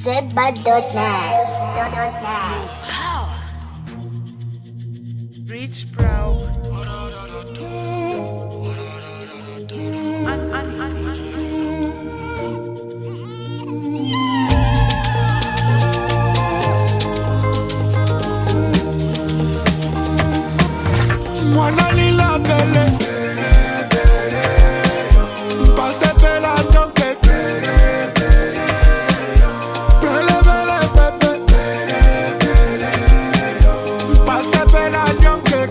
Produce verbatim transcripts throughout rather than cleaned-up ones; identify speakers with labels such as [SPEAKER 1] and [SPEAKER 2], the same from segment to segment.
[SPEAKER 1] zedbud dot net.
[SPEAKER 2] Rich bro. Un- un- un-
[SPEAKER 3] Mwana lila bele Mpase pela donke Bele bele pepe Mpase pela donke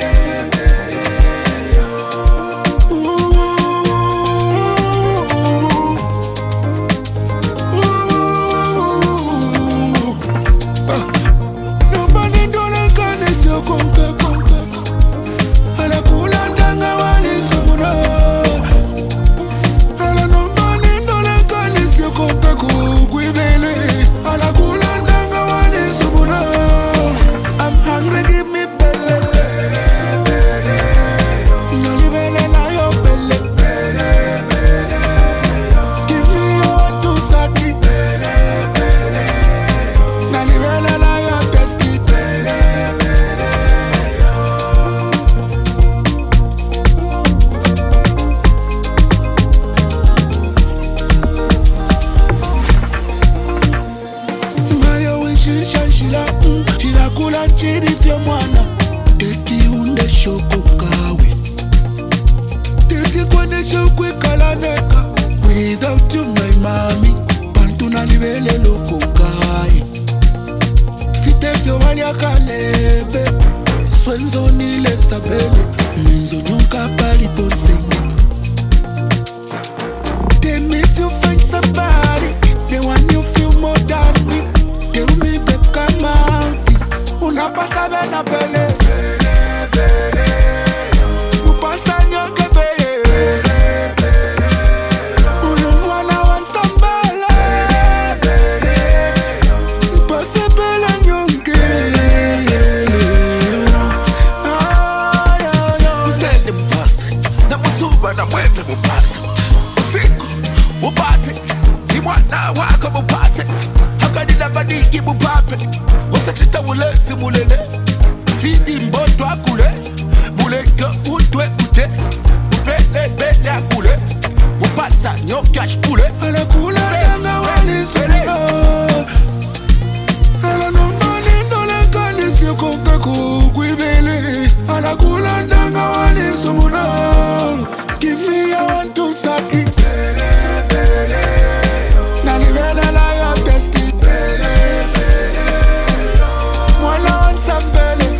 [SPEAKER 3] Nobody do like this, you conquer, conquer. Ala kulandanga wali sumuna. Ala nombani ndole kanisi koka kukwibele. Ala kulandanga wali sumuna. I'm hungry, give me belly. Noli bele na yo belly. Give me your two saki. Noli bele na yo testy. Ngayo wishishanshila Chilakula nchiri fya mwana Teti unde shoko kawe Teti kwende shokwe kalaneka Without you my mami Pantuna libele loko kai Fite fyo wali akalebe Swenzo nile sabele Menzo nyonka pali ponsengi Tell me if you find somebody They want you feel more than me Tell me babe come out Una pasa vena pele Upasa nyoke peye Uyu mwana want sambale Upase pele nyonke Ay, ay, ay.
[SPEAKER 4] Usende mpase na musuba na mwepe mupase usiku mupate ni mwana wako mupate hakadila badiki mupape usachita ulesi mulele fidi mboto akule muleke utwe kute upele bele akule mupasa nyokash pule
[SPEAKER 3] Ala kulandanga wali sumuna. Ala nombani ndole kanisi koka kukwibele. Ala kulandanga wali sumuna. Give me your one two saki. Nalibele la yo testy. Mwana want some belly.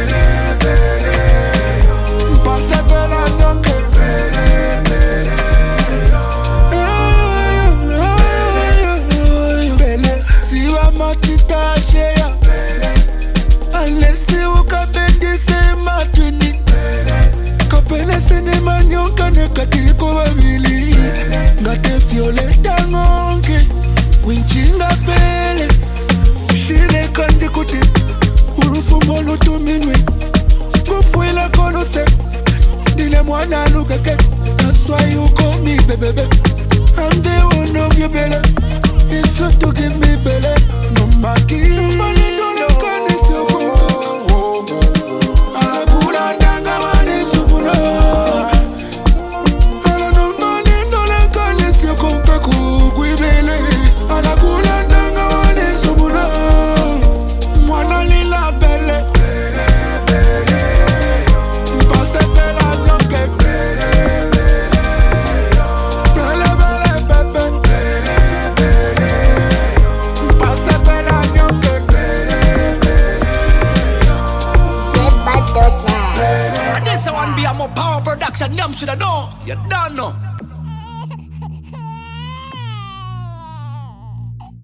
[SPEAKER 3] Mpase pela donke. Bele, siwa matita shea. Alesi ukapendise matwini. Kapene sene manyoka nekatili kwa wabili. Ngate fioleta ngonge. Winchinga pele. Shile kanje kuti. Urufu molo tuminwe. Kufuila kono se. Dile mwana lukeke. That's why you call me baby. I'm the one of your belly. It's what to give me belly. No maki. Nobody don't look on this you go. Ala kulandanga wali sumuna. Ala nombani ndole kanisi koka kukwibele. Ala kulandanga wali sumuna. Mwana lila bele. Mpase pela donke. Bele bele pepe. Mpase pela donke.
[SPEAKER 1] zedbud dot net.
[SPEAKER 2] And this one be a more power production. Them shoulda know. You don't know.